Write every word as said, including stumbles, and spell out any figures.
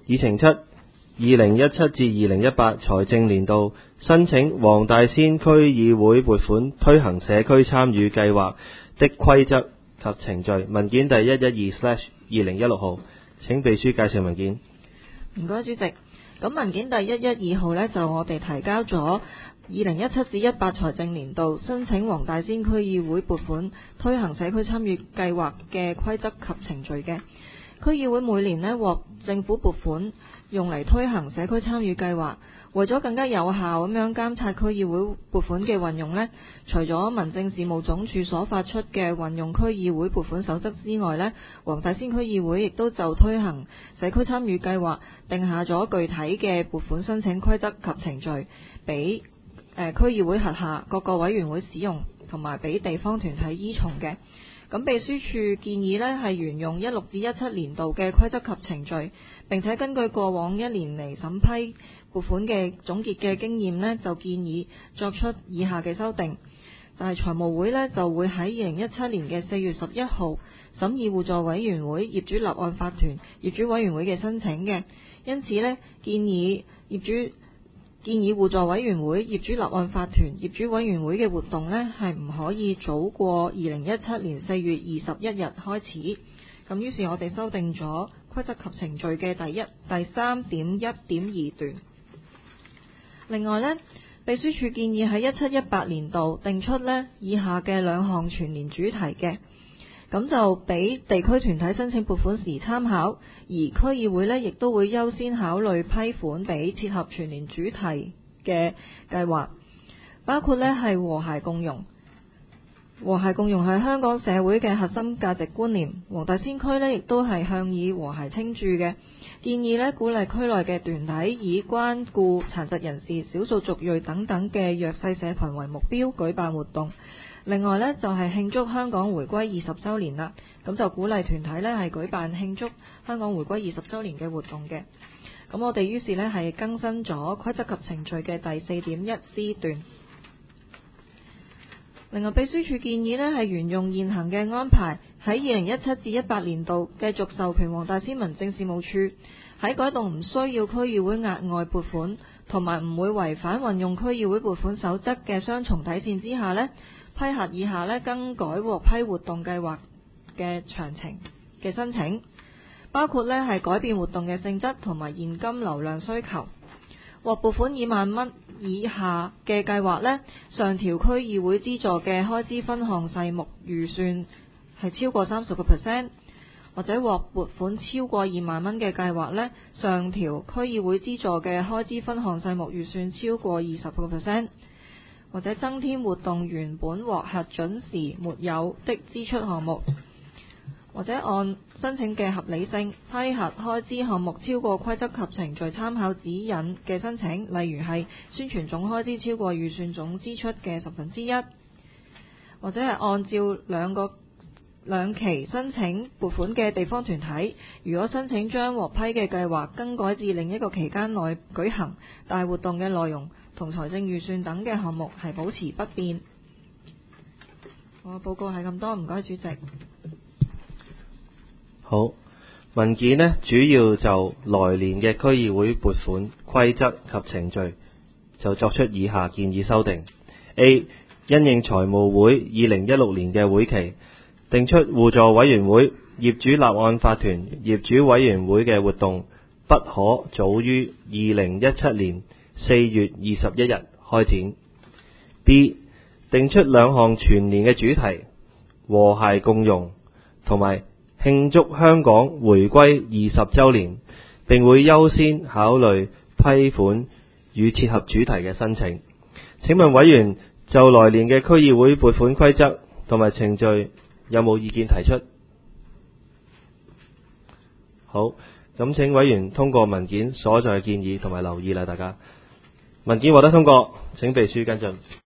議程七，二零一七至二零一八財政年度申請黃大仙區議會撥款推行社區參與計劃的規則及程序，文件第一一二 二零一六號，請秘書介紹文件。 唔該，主席。咁文件第一一二號呢，就我哋提交咗二零一七至一八財政年度申請黃大仙區議會撥款推行社區參與計劃嘅規則及程序嘅。區議會每年呢獲政府撥款用嚟推行社區參與計劃，為咗更加有效咁樣監察區議會撥款嘅運用呢，除咗民政事務總署所發出嘅運用區議會撥款守則之外呢，黃大仙區議會亦都就推行社區參與計劃定下咗具體嘅撥款申請規則及程序，俾誒區議會轄下各個委員會使用，同埋俾地方團體依從嘅。咁秘書處建議呢係沿用一六至一七年度嘅規則及程序，並且根據過往一年嚟審批撥款嘅總結嘅經驗呢，就建議作出以下嘅修訂。就係財務會呢就會喺二零一七年嘅四月十一號審議互助委員會業主立案法團業主委員會嘅申請嘅，因此呢建議業主建議互助委員會業主立案法團業主委員會嘅活動呢係唔可以早過二零一七年四月二十一日開始。咁於是我哋修訂咗規則及程序嘅第一第三點一點二段。另外呢，秘書處建議喺一七一八年度定出呢以下嘅兩項全年主題嘅，咁就俾地區團體申請撥款時參考，而區議會呢亦都會優先考慮批款俾切合全年主題嘅計劃，包括呢係和諧共融。和諧共融係香港社會嘅核心價值觀念，黃大仙區呢亦都係向以和諧稱著嘅。建議呢鼓勵區內嘅團體以關顧殘疾人士、少數族裔等等嘅弱勢社群為目標舉辦活動。另外呢，就係慶祝香港回歸二十週年啦，咁就鼓勵團體呢係舉辦慶祝香港回歸二十週年嘅活動嘅。咁我哋於是呢係更新咗規則及程序嘅第四點一 C 段。另外，秘書處建議呢係沿用現行嘅安排，喺二零一七至一八年度繼續授權黃大仙民政事務處喺改動唔需要區議會額外撥款，同埋唔會違反運用區議會撥款守則嘅雙重底線之下呢，批核以下呢更改獲批活動計劃嘅詳情嘅申請，包括呢係改變活動嘅性質同埋現金流量需求。獲撥款二萬蚊以下嘅計劃呢，上調區議會資助嘅開支分項細目預算係超過三十個 percent， 或者獲撥款超過二萬蚊嘅計劃呢，上調區議會資助嘅開支分項細目預算超過二十個 percent， 或者增添活動原本獲核准時沒有的支出項目，或者按申請嘅合理性批核開支項目超過規則及程序參考指引嘅申請，例如係宣傳總開支超過預算總支出嘅十分之一，或者係按照兩個兩期申請撥款嘅地方團體，如果申請將獲批嘅計劃更改至另一個期間內舉行，但活動嘅內容同財政預算等嘅項目係保持不變。我報告係咁多，唔該主席。 好，文件呢主要就來年嘅區議會撥款規則及程序就作出以下建議修訂。A. 因應財務會二零一六年嘅會期，定出互助委員會、業主立案法團、業主委員會嘅活動不可早於二零一七年四月二十一日開展。B. 定出兩項全年嘅主題，和諧共融同埋慶祝香港回歸二十週年，並會優先考慮批款與切合主題嘅申請。請問委員就來年嘅區議會撥款規則同埋程序有冇意見提出？好，咁請委員通過文件所在嘅建議同埋留意啦，大家。文件獲得通過，請秘書跟進。